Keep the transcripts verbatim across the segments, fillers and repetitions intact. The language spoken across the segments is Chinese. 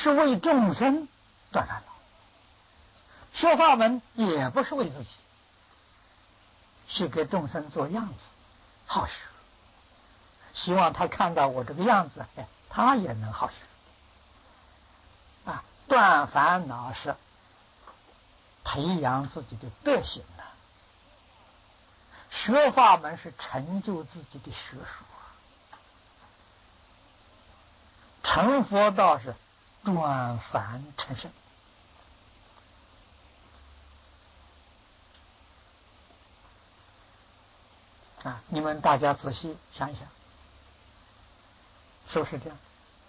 是为众生断烦恼，学法门也不是为自己，是给众生做样子，好学。希望他看到我这个样子，哎，他也能好学。啊，断烦恼是培养自己的德行呢，学法门是成就自己的学术，成佛道是转凡成圣。啊，你们大家仔细想一想，是不是这样？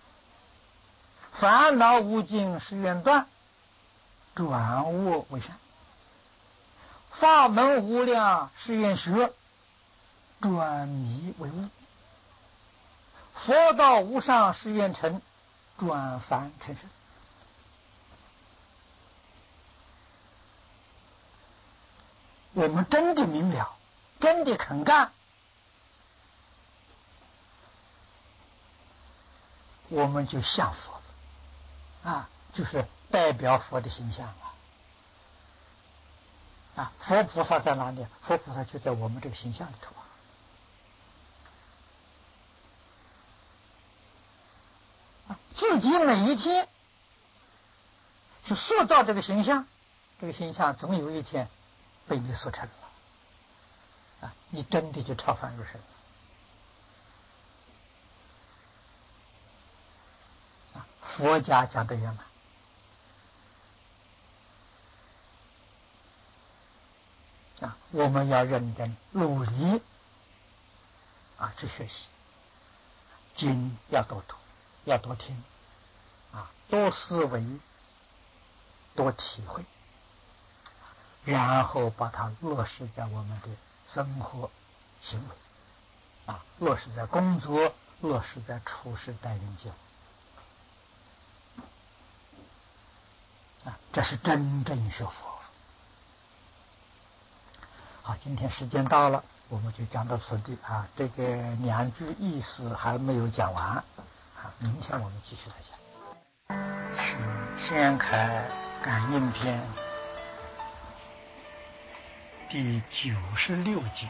烦恼无尽是愿断，转恶为善；法门无量是愿学，转迷为悟；佛道无上是愿成，转凡成圣。我们真的明了，真的肯干，我们就像佛了啊，就是代表佛的形象啊。啊，佛菩萨在哪里？佛菩萨就在我们这个形象里头啊。自己每一天去塑造这个形象，这个形象总有一天被你所成了啊，你真的就超凡入圣了啊。佛家讲的圆满啊，我们要认真努力啊去学习，经要多读，要多听啊，多思维，多体会，然后把它落实在我们的生活行为啊，落实在工作，落实在处事待人接物啊，这是真正学佛。好，今天时间到了，我们就讲到此地啊。这个两句意思还没有讲完啊，明天我们继续来讲。是先开感应篇第九十六集，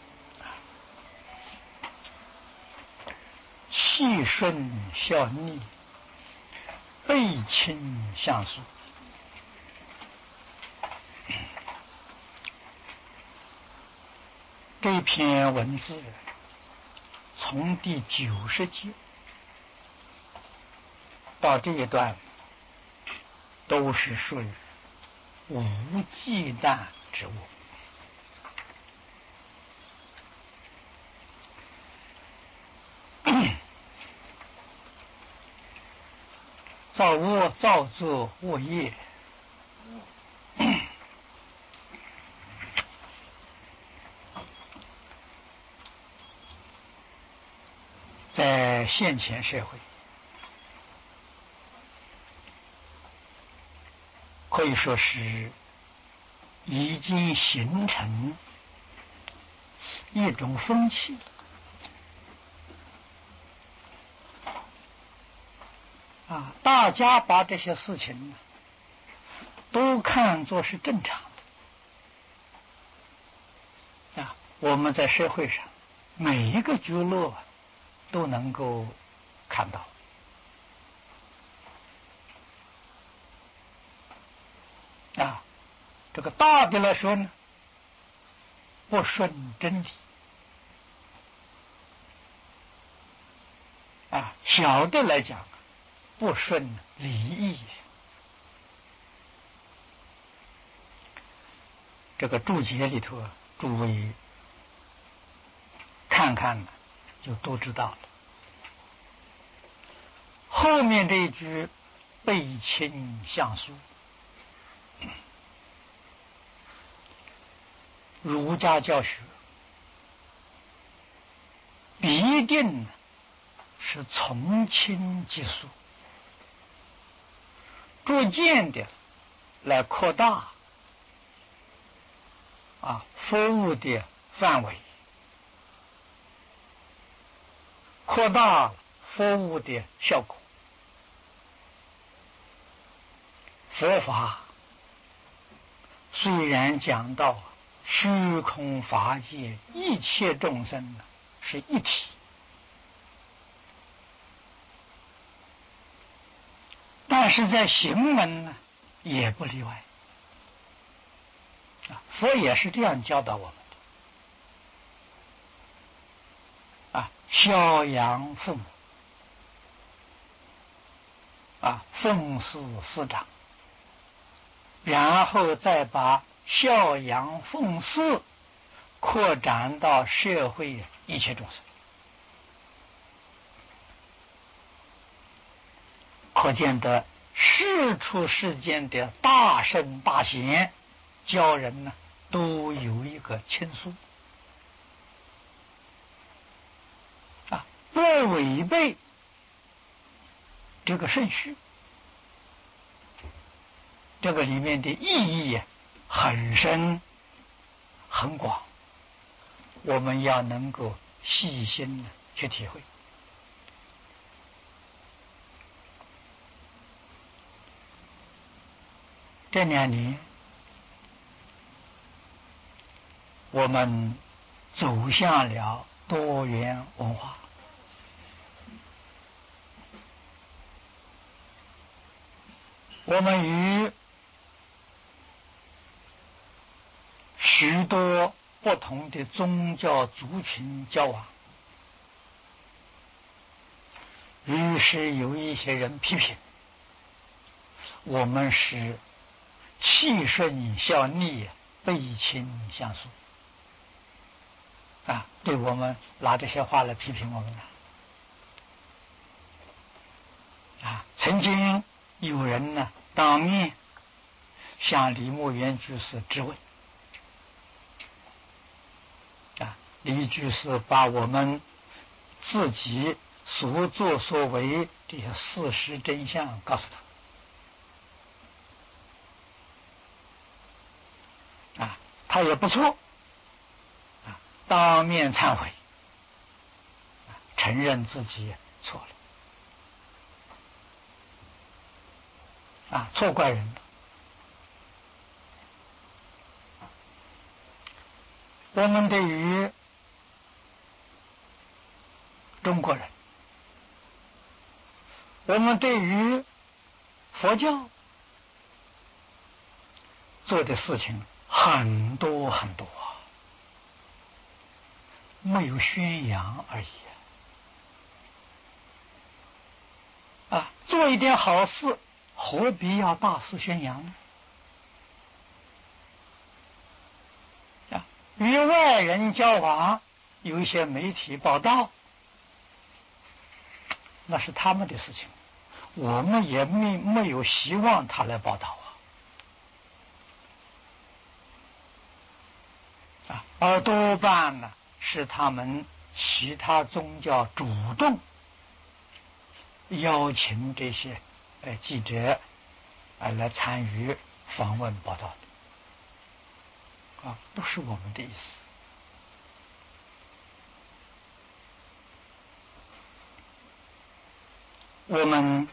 气顺效逆，背亲相疏。这篇文字从第九十节到这一段，都是属于无忌惮之物。造恶造作恶业，在现前社会可以说是已经形成一种风气，啊，大家把这些事情都看作是正常的啊。我们在社会上每一个角落都能够看到啊。这个大的来说呢，不顺真理啊；小的来讲，不顺礼义。这个注解里头，诸位看看就都知道了。后面这一句背亲相疏，儒家教学必定是从轻及疏，逐渐的来扩大啊服务的范围，扩大服务的效果佛法虽然讲到虚空法界一切众生是一体，但是在行门呢也不例外啊，佛也是这样教导我们的啊，孝养父母啊，奉事师长，然后再把孝养奉事扩展到社会一切众生，可见得世出世间的大圣大贤教人呢，都有一个亲疏啊，不违背这个顺序。这个里面的意义很深很广，我们要能够细心的去体会。这两年我们走向了多元文化，我们与许多不同的宗教族群交往，于是有一些人批评我们是气顺相逆，背亲相疏啊，对我们拿这些话来批评我们了啊。曾经有人呢当面向李牧原居士质问啊，李居士把我们自己所作所为这些事实真相告诉他啊，他也不错啊，当面忏悔啊，承认自己错了啊，错怪人了。我们对于中国人，我们对于佛教做的事情很多很多，没有宣扬而已啊！做一点好事，何必要大肆宣扬呢？啊，与外人交往，有一些媒体报道，那是他们的事情，我们也没没有希望他来报道啊，啊，而多半呢是他们其他宗教主动邀请这些呃记者啊来参与访问报道的啊，不是我们的意思。我们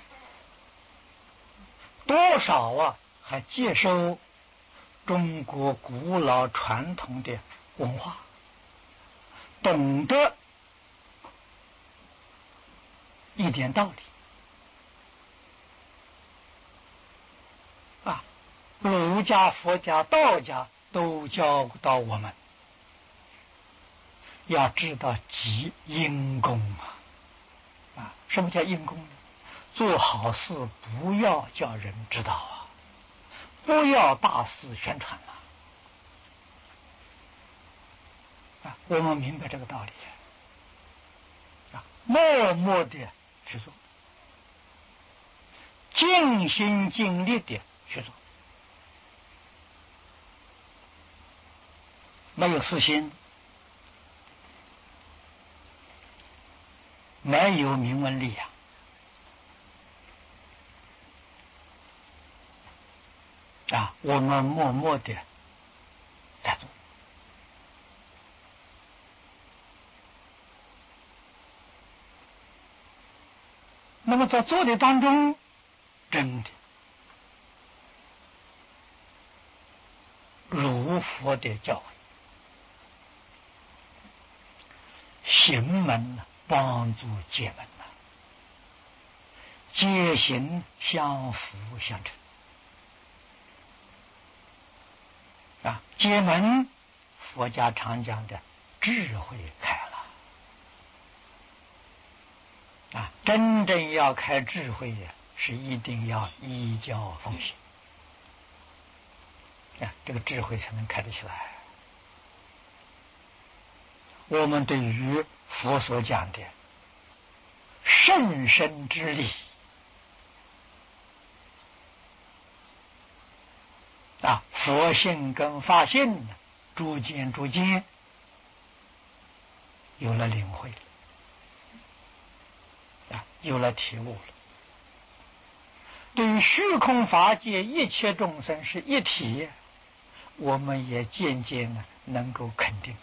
多少啊还接收中国古老传统的文化，懂得一点道理啊，儒家、佛家、道家都教导我们要知道积因功啊！啊，什么叫因功呢？做好事不要叫人知道啊，不要大肆宣传了啊！我们明白这个道理啊，默默的去做，尽心尽力的去做，没有私心，没有名闻利养啊，我们默默的在做。那么在做的当中，真的佛的教诲，行门帮助解门呐，解行相辅相成啊。解门，佛家常讲的智慧开了啊。真正要开智慧呀，是一定要依教奉行啊，这个智慧才能开得起来。我们对于佛所讲的甚深之理啊，佛性跟法性逐渐逐渐有了领会啊，有了体悟了。对于虚空法界一切众生是一体，我们也渐渐的能够肯定。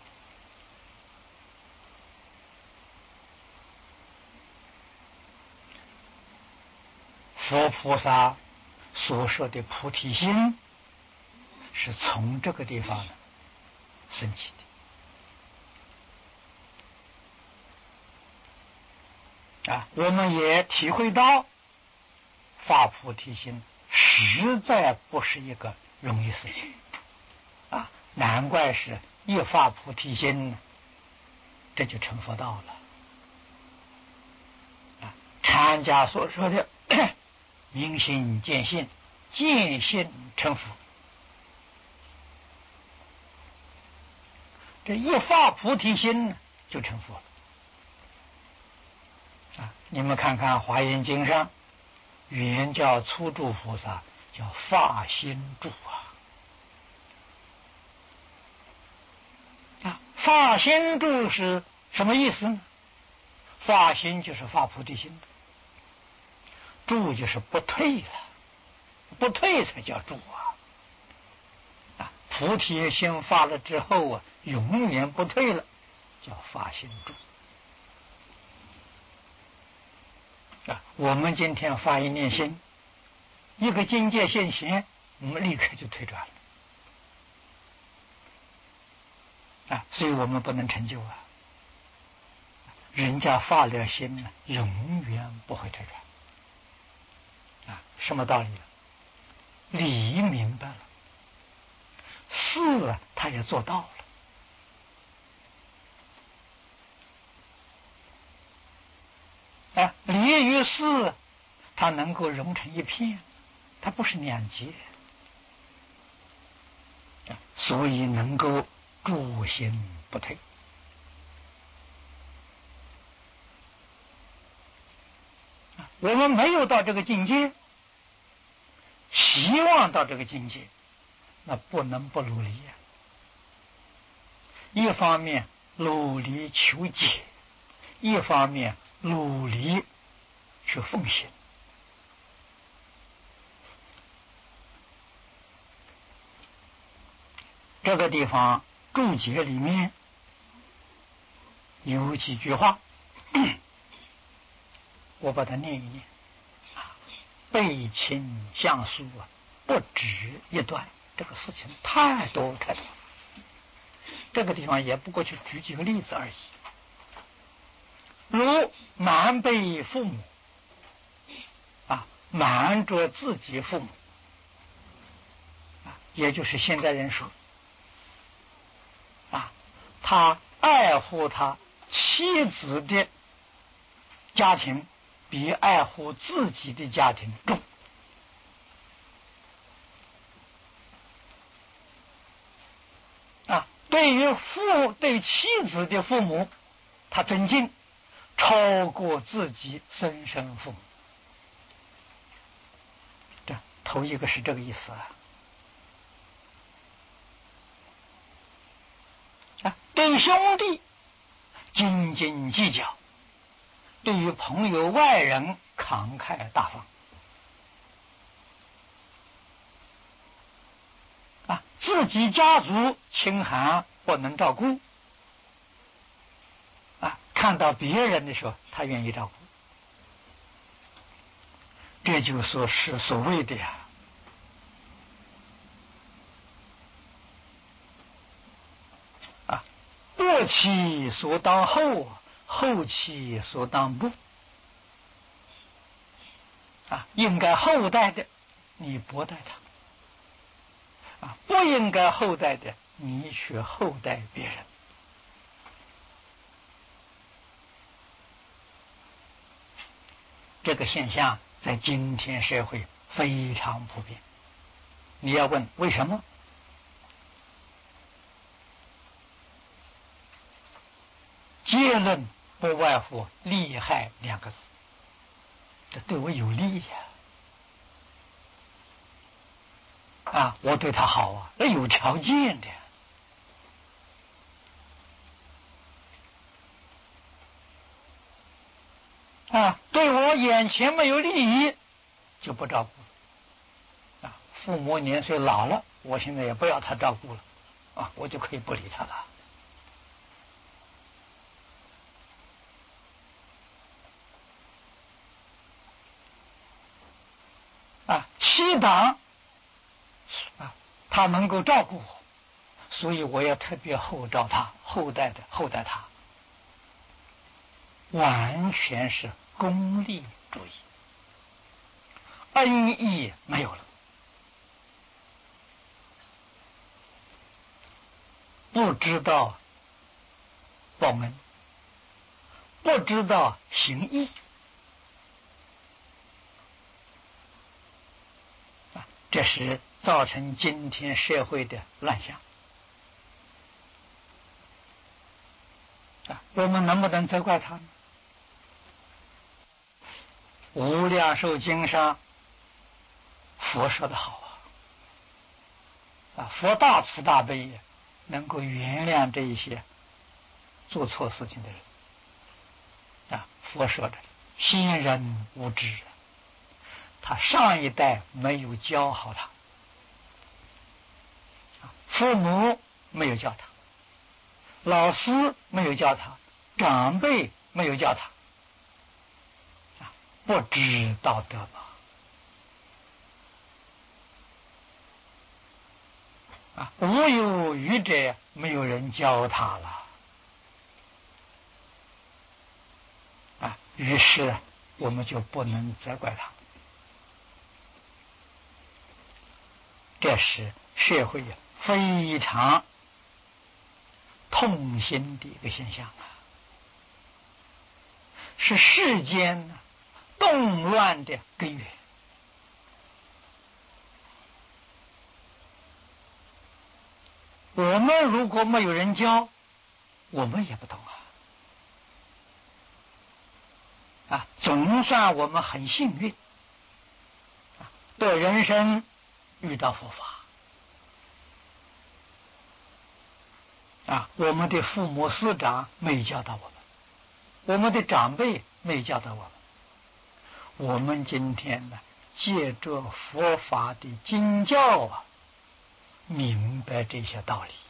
佛菩萨所说的菩提心，是从这个地方升起的啊。我们也体会到发菩提心实在不是一个容易事情啊，难怪是一发菩提心，这就成佛道了啊。禅家所说的明心见性，见性成佛，这一发菩提心就成佛了啊。你们看看《华严经》上原教初住菩萨叫发心住啊，啊，发心住是什么意思呢？发心就是发菩提心，住就是不退了，不退才叫住啊！啊，菩提心发了之后啊，永远不退了，叫发心住啊。我们今天发一念心，一个境界现前，我们立刻就退转了啊，所以我们不能成就啊。人家发了心呢，永远不会退转啊。什么道理呢？理明白了，事他也做到了啊。理与事他能够融成一片，他不是两截啊，所以能够住心不退啊。我们没有到这个境界，希望到这个境界，那不能不努力呀、啊。一方面努力求解，一方面努力去奉行。这个地方注解里面有几句话，我把它念一念。背亲相疏啊，不止一段，这个事情太多太多。这个地方也不过去举几个例子而已。如瞒背父母啊，瞒着自己父母啊，也就是现代人说啊，他爱护他妻子的家庭比爱护自己的家庭重啊。对于父对妻子的父母，他尊敬超过自己生身父母。这头一个是这个意思啊。啊，对于兄弟斤斤计较，对于朋友外人慷慨大方啊，自己家族清寒不能照顾啊，看到别人的时候他愿意照顾，这就说是所谓的呀过其所当后，后其所当不。啊，应该后代的，你薄待他；啊，不应该后代的，你去后代别人。这个现象在今天社会非常普遍。你要问为什么？结论不外乎利害两个字，这对我有利呀！啊，我对他好啊，那有条件的。啊，对我眼前没有利益，就不照顾了。啊，父母年岁老了，我现在也不要他照顾了，啊，我就可以不理他了。啊，七党啊，他能够照顾我，所以我要特别厚照他，后代的厚待他，完全是功利主义，恩义没有了，不知道报恩，不知道行义。这是造成今天社会的乱象。啊，我们能不能责怪他呢？无量寿经上佛说的好啊，啊，佛大慈大悲，能够原谅这一些做错事情的人。啊，佛说的先人无知，他上一代没有教好他，父母没有教他，老师没有教他，长辈没有教他，啊，不知道德嘛。啊，无有愚者，没有人教他了。啊，于是我们就不能责怪他。这是社会非常痛心的一个现象啊，是世间动乱的根源。我们如果没有人教，我们也不懂啊。啊，总算我们很幸运，啊，的人生遇到佛法。啊，我们的父母师长没教导我们，我们的长辈没教导我们。我们今天呢，借着佛法的经教啊，明白这些道理。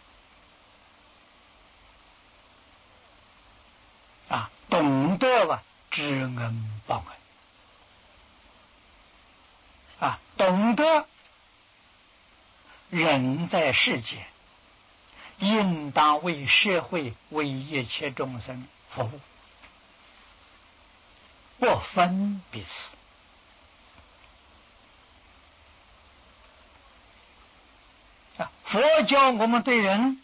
啊，懂得吧，知恩报恩。啊，懂得人在世间，应当为社会、为一切众生服务，不分彼此。啊，佛教我们对人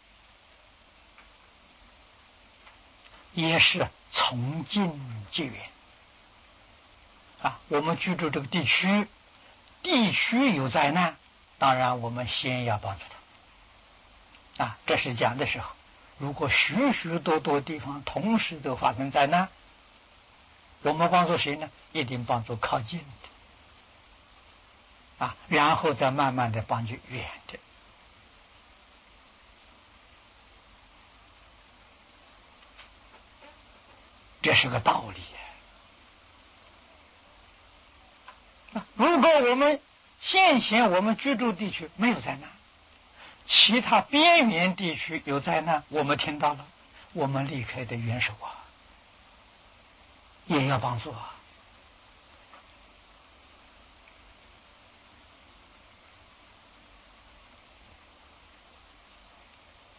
也是从近结远。啊，我们居住这个地区，地区有灾难，当然我们先要帮助他。啊，这是讲的时候，如果许许多多地方同时都发生灾难，我们帮助谁呢？一定帮助靠近的，啊，然后再慢慢的帮助远的。这是个道理。如果我们现前我们居住地区没有灾难，其他边缘地区有灾难，我们听到了，我们立刻的援手啊，也要帮助啊。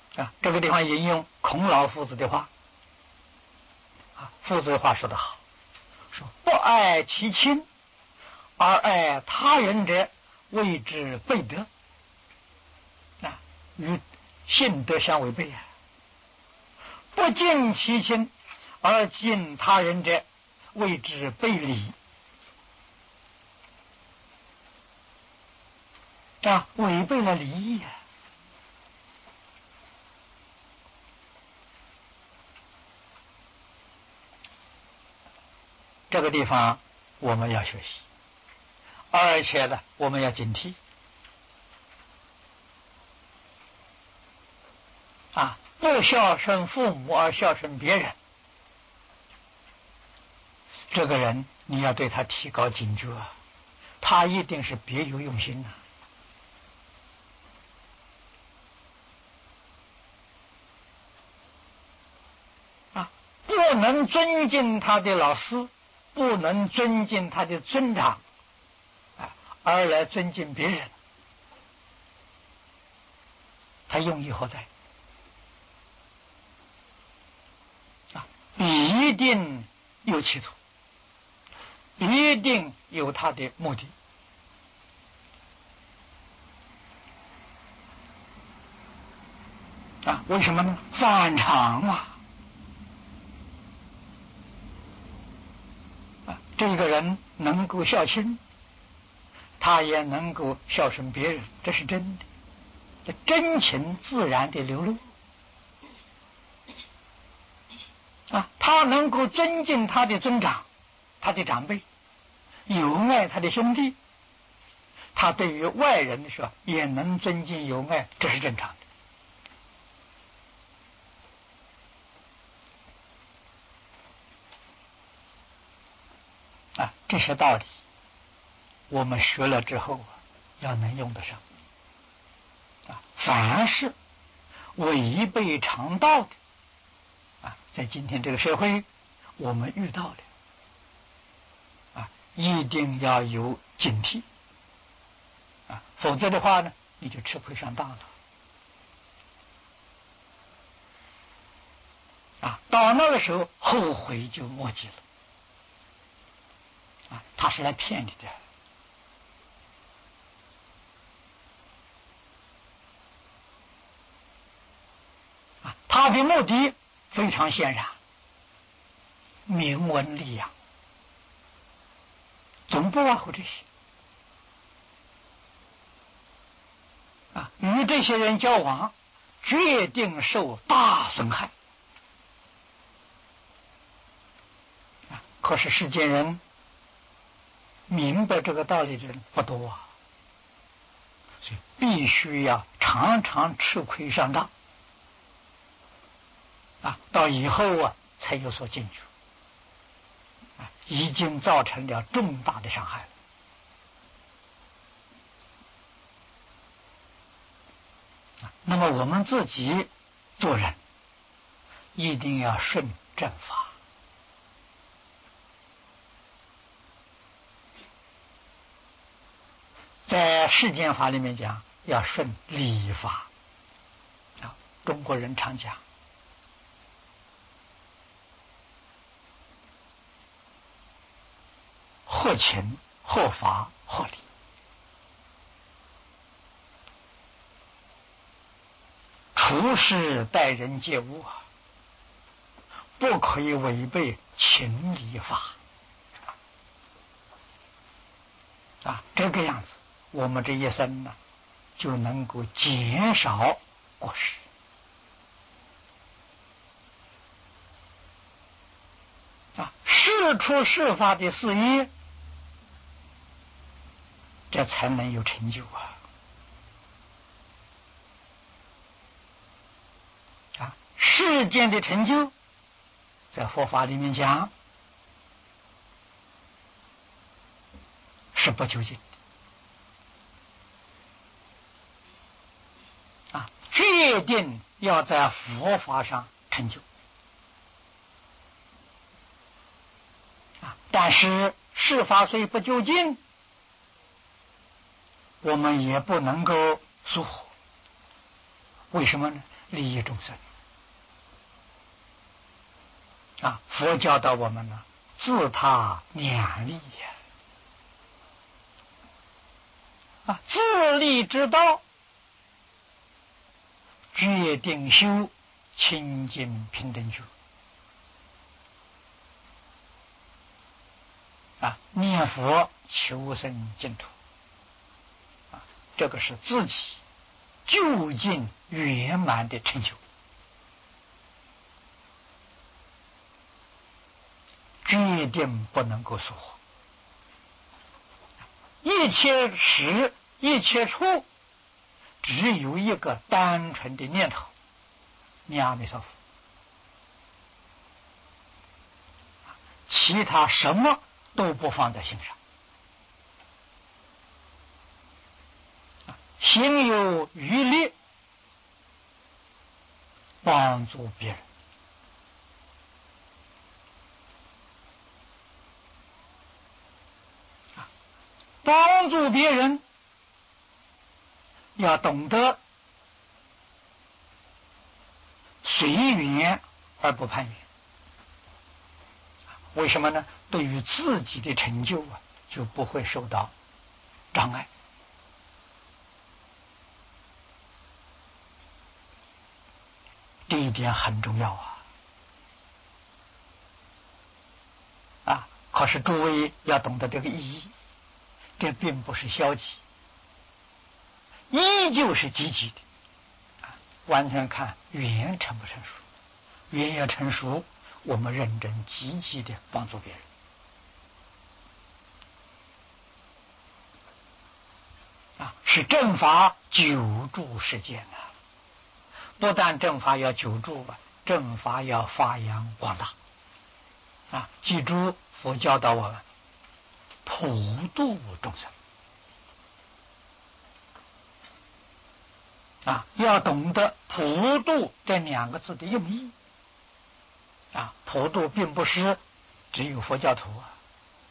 啊，这个地方引用孔老夫子的话，啊，夫子的话说得好，说不爱其亲而爱他人者，谓之悖德。啊，与信德相违背啊。不敬其亲而敬他人者，谓之悖礼。啊，违背了礼义啊。这个地方我们要学习，而且呢，我们要警惕啊，不孝顺父母而孝顺别人，这个人你要对他提高警觉，他一定是别有用心呐。啊，不能尊敬他的老师，不能尊敬他的尊长，啊，而来尊敬别人，他用意何在？啊，一定有企图，一定有他的目的。啊，为什么呢？反常啊！啊，这个人能够孝亲，他也能够孝顺别人，这是真的，这真情自然的流露。啊，他能够尊敬他的尊长，他的长辈，有爱他的兄弟，他对于外人的时候也能尊敬有爱，这是正常的。啊，这些道理我们学了之后啊，要能用得上。啊，凡是违背常道的啊，在今天这个社会我们遇到了啊，一定要有警惕啊，否则的话呢，你就吃亏上当了啊，到那个时候后悔就莫及了啊，他是来骗你的。啊，他的目的非常显然，名闻利养，总不外乎这些啊。与这些人交往，决定受大损害啊。可是世间人明白这个道理的人不多啊，所以必须要常常吃亏上当啊，到以后啊才有所警觉啊，已经造成了重大的伤害了。那么我们自己做人一定要顺正法，在世间法里面讲要顺礼法啊，中国人常讲合情合法合理，处事待人接物啊，不可以违背情理法啊，这个样子我们这一生呢就能够减少过失啊，事出事发的事业，这才能有成就啊！啊，世间的成就，在佛法里面讲是不究竟的啊，决定要在佛法上成就啊。但是事法虽不究竟，我们也不能够疏忽为什么呢？利益众生啊！佛教导我们呢，自他两利呀！啊，自利之道，决定修清净平等觉。啊，念佛求生净土，啊，这个是自己究竟圆满的成就，决定不能够说谎。一切时一切处，只有一个单纯的念头，念阿弥陀佛，其他什么都不放在心上。心有余力，帮助别人。帮助别人要懂得随缘而不攀缘。为什么呢？对于自己的成就啊，就不会受到障碍。这一点很重要啊！啊，可是诸位要懂得这个意义，这并不是消极，依旧是积极的。啊，完全看缘成不成熟，缘要成熟，我们认真积极的帮助别人。啊，是正法久住世间啊！不但正法要久住啊，正法要发扬光大。啊，记住佛教导我们普度众生。啊，要懂得普度这两个字的用意。啊，普度并不是只有佛教徒啊。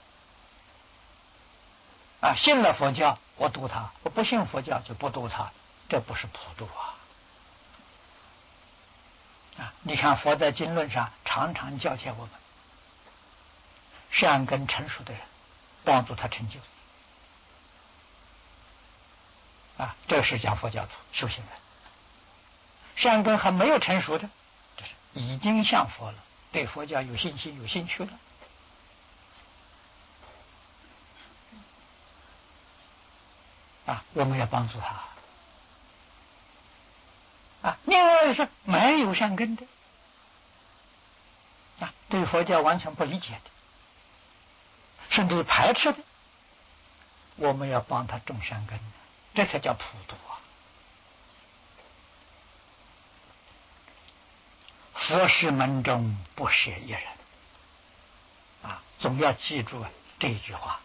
啊，信了佛教我度他，我不信佛教就不度他，这不是普度啊。啊，你看佛在经论上常常教诫我们，善根成熟的人，帮助他成就。啊，这是讲佛教徒修行人。善根还没有成熟的，这是已经向佛了，对佛教有信心、有兴趣了。啊，我们要帮助他。啊，另外是没有善根的，啊，对佛教完全不理解的，甚至排斥的，我们要帮他种善根，这才叫普度啊！佛事门中不舍一人，啊，总要记住这句话。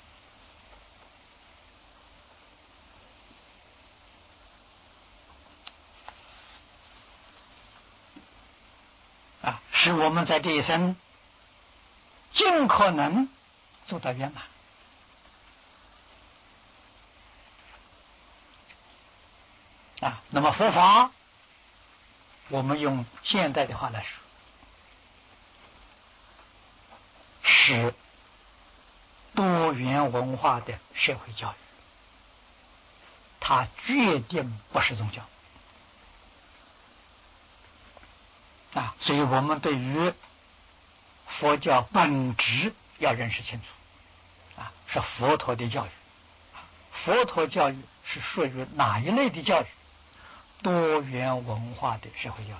啊，使我们在这一生尽可能做到圆满。啊，那么佛法，我们用现代的话来说，是多元文化的社会教育，它决定不是宗教。啊，所以我们对于佛教本质要认识清楚。啊，是佛陀的教育。佛陀教育是属于哪一类的教育？多元文化的社会教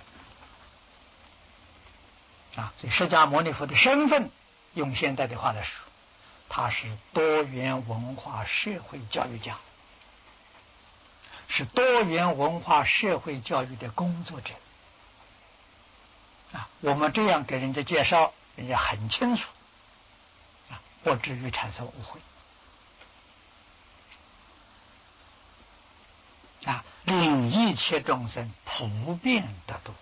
育。啊，所以释迦牟尼佛的身份，用现代的话来说，他是多元文化社会教育家，是多元文化社会教育的工作者。啊，我们这样给人家介绍，人家很清楚，啊，不至于产生误会。啊，令一切众生普遍得度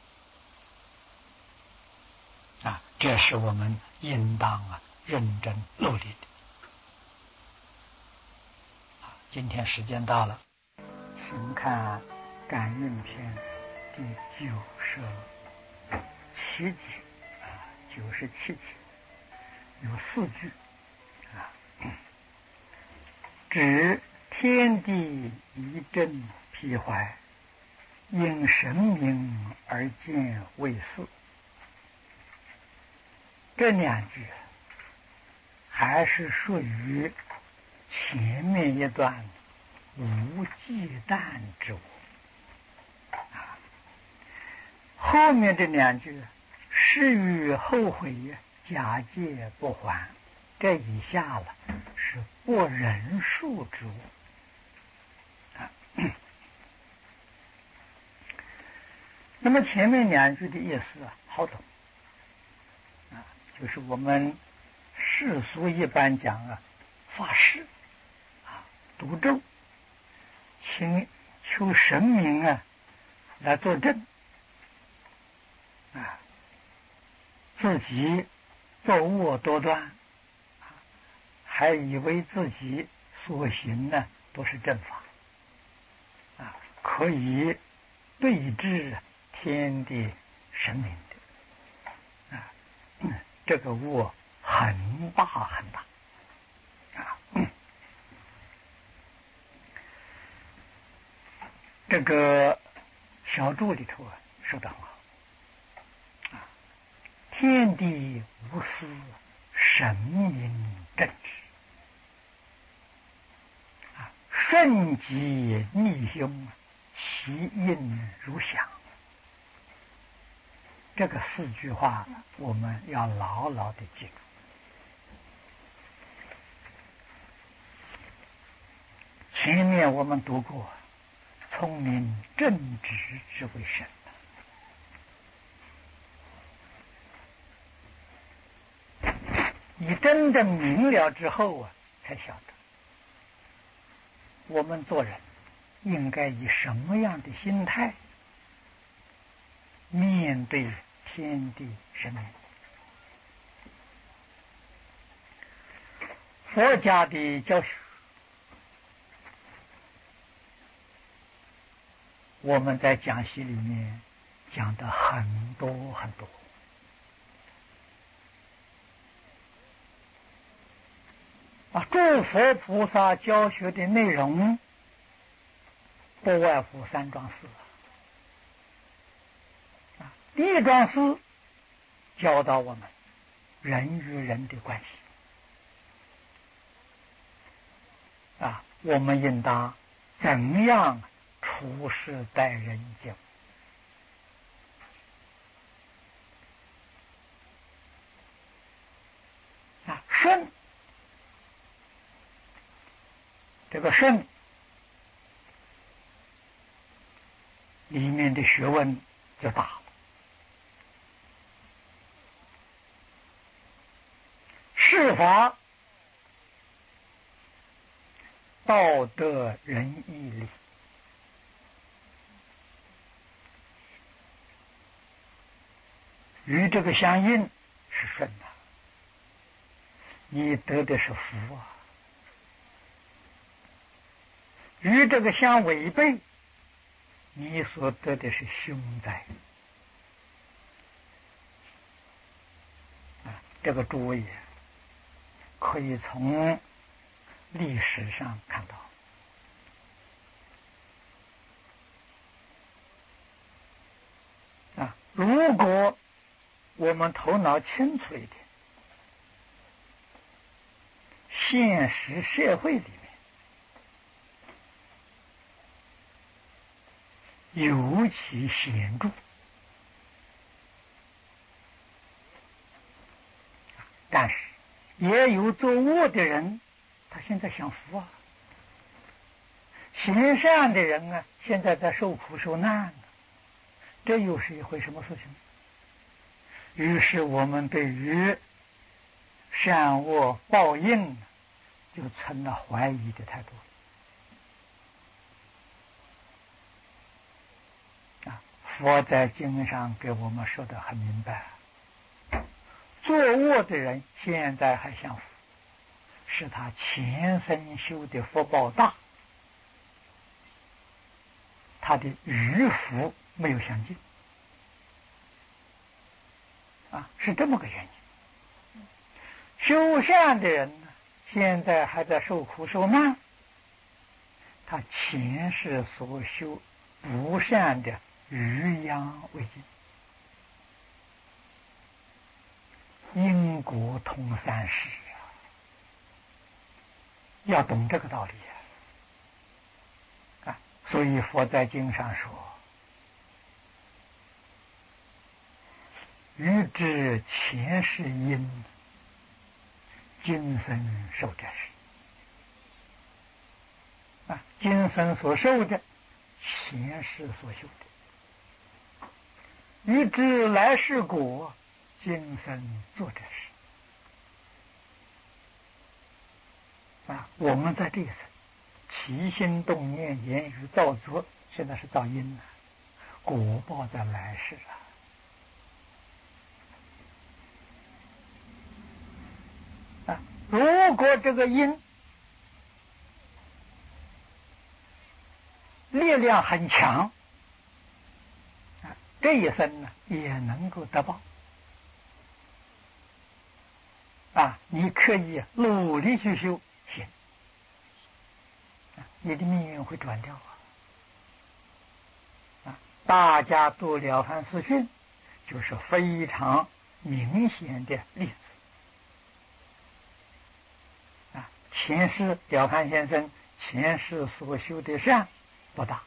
啊！啊，这是我们应当啊认真努力的。啊，今天时间到了，请看感应篇第九十七节啊，九十七节有四句啊，指天地一震披怀，因神明而见为四。这两句还是属于前面一段无忌惮之物啊，后面这两句是与后悔假借不还，这以下了是不人数之物啊。那么前面两句的意思啊，好懂啊，就是我们世俗一般讲啊，发誓啊，读咒，请求神明啊来作证啊，自己作恶多端，还以为自己所行呢都是正法啊，可以对治天地神明的啊，这个恶很大很大啊。这个小注里头啊说得很好啊，天地无私，神明正直啊，顺极逆凶，其应如响。这个四句话我们要牢牢的记住。前面我们读过，聪明正直之为神。你真正明了之后啊，才晓得我们做人应该以什么样的心态面对天地神明。佛家的教学，我们在讲习里面讲的很多很多啊，诸佛菩萨教学的内容不外乎三桩事啊。第一桩事教导我们人与人的关系啊，我们应当怎样处事待人接物啊，顺。这个顺里面的学问就大了。事法道德仁义礼，与这个相应是顺的，你得的是福啊；与这个相违背，你所得的是凶灾啊。这个诸位可以从历史上看到啊，如果我们头脑清楚一点，现实社会里面尤其显著。但是也有作恶的人，他现在享福啊；行善的人啊，现在在受苦受难啊，这又是一回什么事情？于是我们对于善恶报应就成了怀疑的态度啊。佛在经上给我们说得很明白，作恶的人现在还享福，是他前生修的福报大， 他的余福没有相近啊，是这么个原因。修善的人呢，现在还在受苦受难，他前世所修不善的余殃未尽，因果通三世啊，要懂这个道理啊。啊，所以佛在经上说：“欲知前世因，今生受者是。”啊，今生所受的，前世所修的；欲知来世果，今生做者是。啊，我们在这一生起心动念、言语造作，现在是造因了，果报在来世啊。啊，如果这个因力量很强，啊，这一生呢也能够得报。啊，你可以努力去修行，啊，你的命运会转掉啊！啊，大家读了凡四训，就是非常明显的例子。啊，前世了凡先生前世所修的善不大，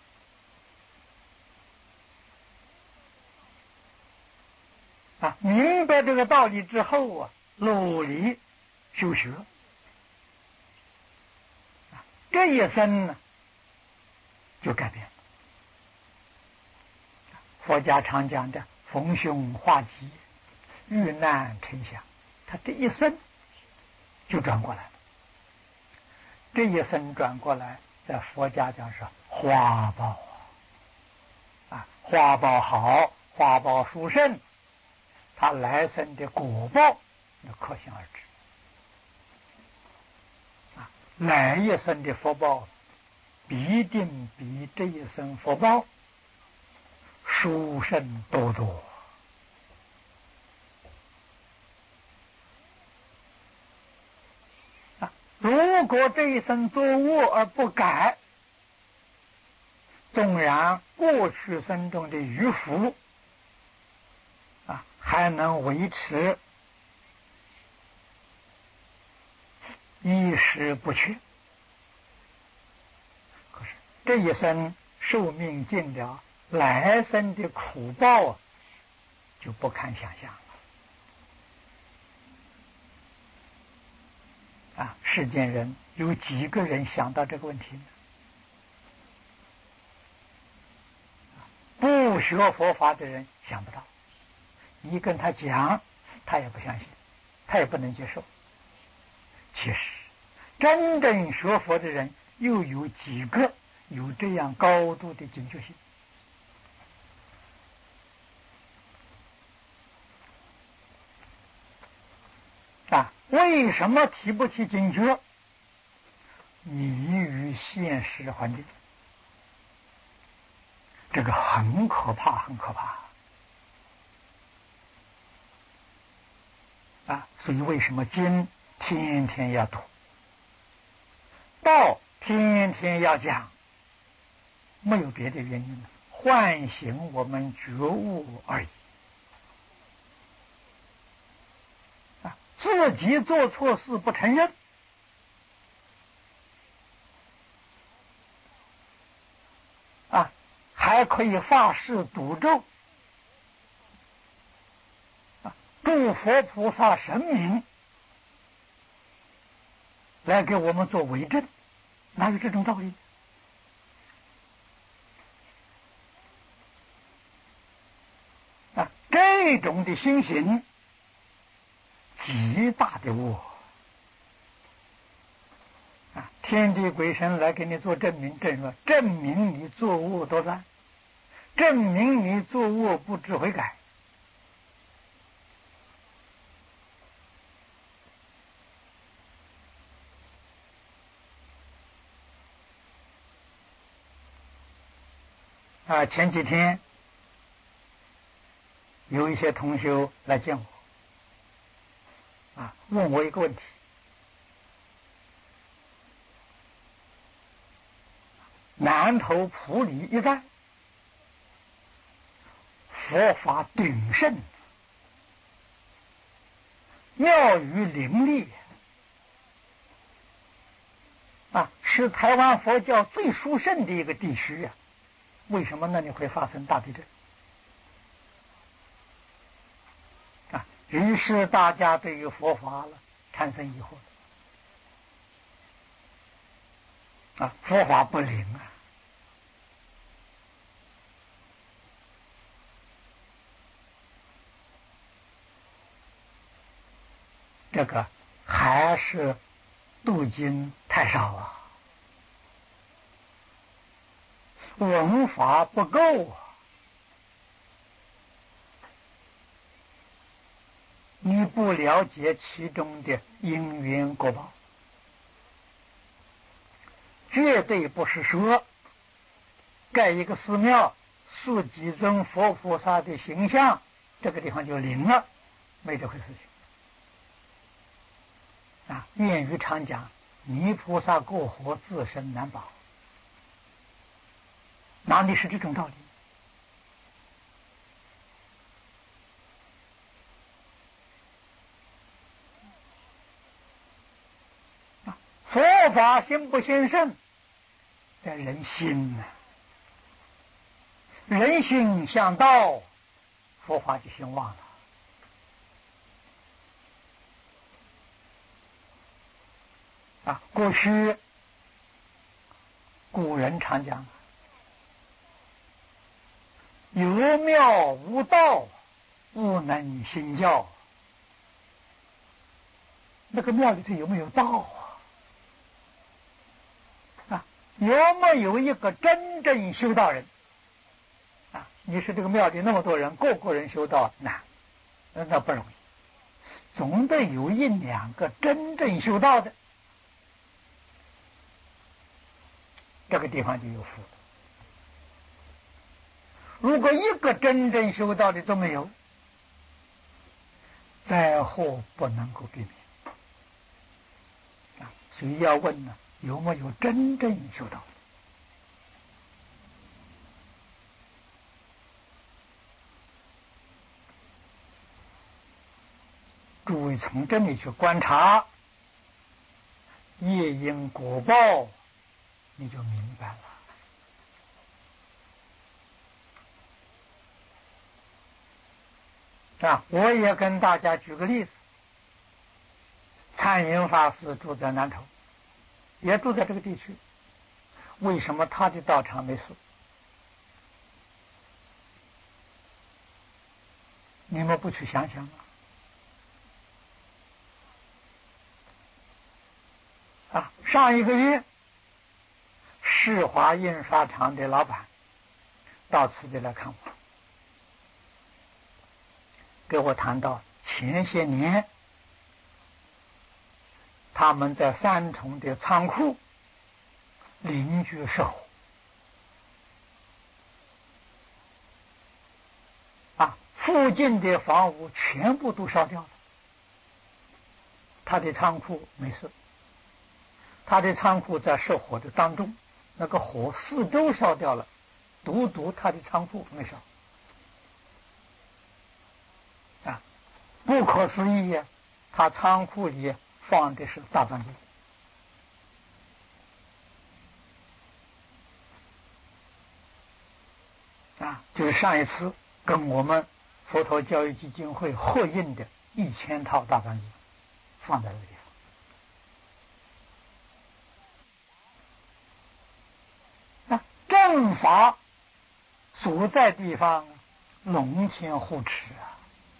啊，明白这个道理之后啊，努力修学，啊，这一生呢就改变了。佛家常讲的逢凶化吉，遇难成祥，他这一生就转过来了。这一生转过来，在佛家讲是花报啊，花报好，花报殊胜，他来生的果报那可想而知啊。来一生的福报必定比这一生福报殊胜多多啊！如果这一生作恶而不改，纵然过去生中的余福啊还能维持衣食不缺，可是这一生寿命尽了，来生的苦报就不堪想象了啊！世间人有几个人想到这个问题呢？不学佛法的人想不到，你跟他讲，他也不相信，他也不能接受。其实，真正学佛的人又有几个有这样高度的警觉性？啊，为什么提不起警觉？迷于现实环境，这个很可怕，很可怕啊！所以为什么经天天要读，道天天要讲？没有别的原因，唤醒我们觉悟而已。啊，自己做错事不承认，啊，还可以发誓赌咒，啊，诸佛菩萨神明来给我们做为证，哪有这种道理？啊，这种的心行极大的恶啊！天地鬼神来给你做证明，证说证明你作恶多端，证明你作恶不知悔改。 啊，前几天有一些同学来见我，啊，问我一个问题：南头普里一带佛法鼎盛，庙宇林立，啊，是台湾佛教最殊胜的一个地区啊，为什么那里会发生大地震？啊，于是大家对于佛法了产生疑惑啊，佛法不灵啊。这个还是读经太少啊，文法不够啊。你不了解其中的因缘果报，绝对不是说盖一个寺庙塑几尊佛菩萨的形象，这个地方就灵了，没这回事情。啊，谚语常讲，泥菩萨过河，自身难保，哪里是这种道理？啊，佛法兴不兴盛，在人心呢、啊。人心向道，佛法就兴旺了。啊，过去古人常讲，有庙无道，不能兴教。那个庙里头有没有道啊？啊，有没有一个真正修道人？啊，你说这个庙里那么多人，个个人修道难，那不容易，总得有一两个真正修道的，这个地方就有福了。如果一个真正修道的都没有，灾祸不能够避免啊！所以要问呢，有没有真正修道的？诸位从这里去观察业因果报，你就明白了。啊，我也跟大家举个例子，禅云法师住在南头，也住在这个地区，为什么他的道场没事？你们不去想想吗？啊，上一个月，世华印刷厂的老板到此地来看我，给我谈到前些年他们在三重的仓库邻居失火，啊，附近的房屋全部都烧掉了，他的仓库没事，他的仓库在失火的当中，那个火四周烧掉了，独独他的仓库没烧。啊，不可思议呀！他仓库里放的是大藏经，啊，就是上一次跟我们佛陀教育基金会合印的一千套大藏经，放在这个地方。啊，正法所在地方，龙天护持啊！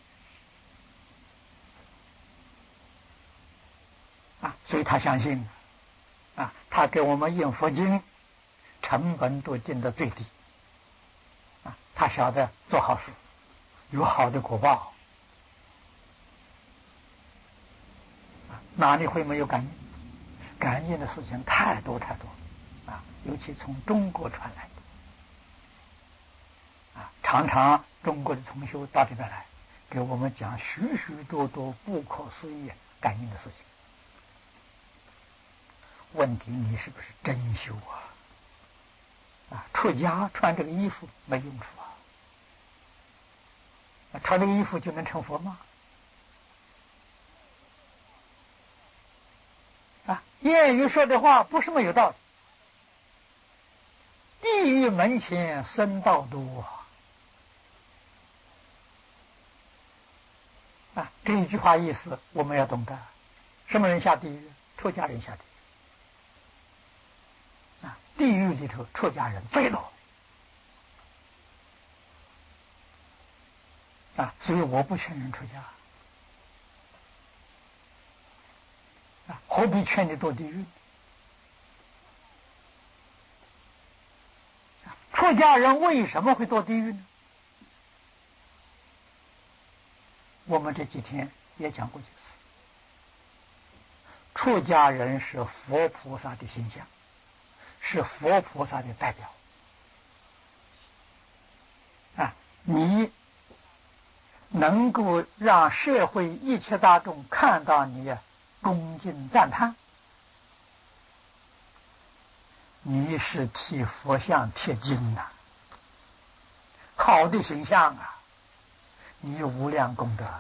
啊，所以他相信，啊，他给我们印佛经，成本都定得最低，啊，他晓得做好事，有好的果报，啊，哪里会没有感应？感应的事情太多太多，啊，尤其从中国传来的。 常常中国的同修到这边来，给我们讲许许多多不可思议感应的事情。问题你是不是真修啊？啊，出家穿这个衣服没用处啊！啊，穿这个衣服就能成佛吗？啊，谚语说的话不是没有道理。地狱门前僧道多啊！这一句话意思我们要懂得。什么人下地狱？出家人下地狱啊！地狱里头出家人最多啊！所以我不劝人出家啊！何必劝你堕地狱？出家人为什么会堕地狱呢？我们这几天也讲过几次。出家人是佛菩萨的形象，是佛菩萨的代表啊！你能够让社会一切大众看到你恭敬赞叹，你是替佛像贴金呐、啊，好的形象啊！你有无量功德。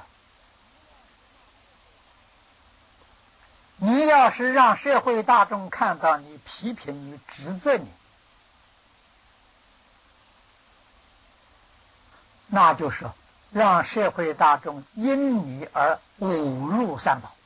你要是让社会大众看到你，批评你，指责你，那就是让社会大众因你而侮辱三宝。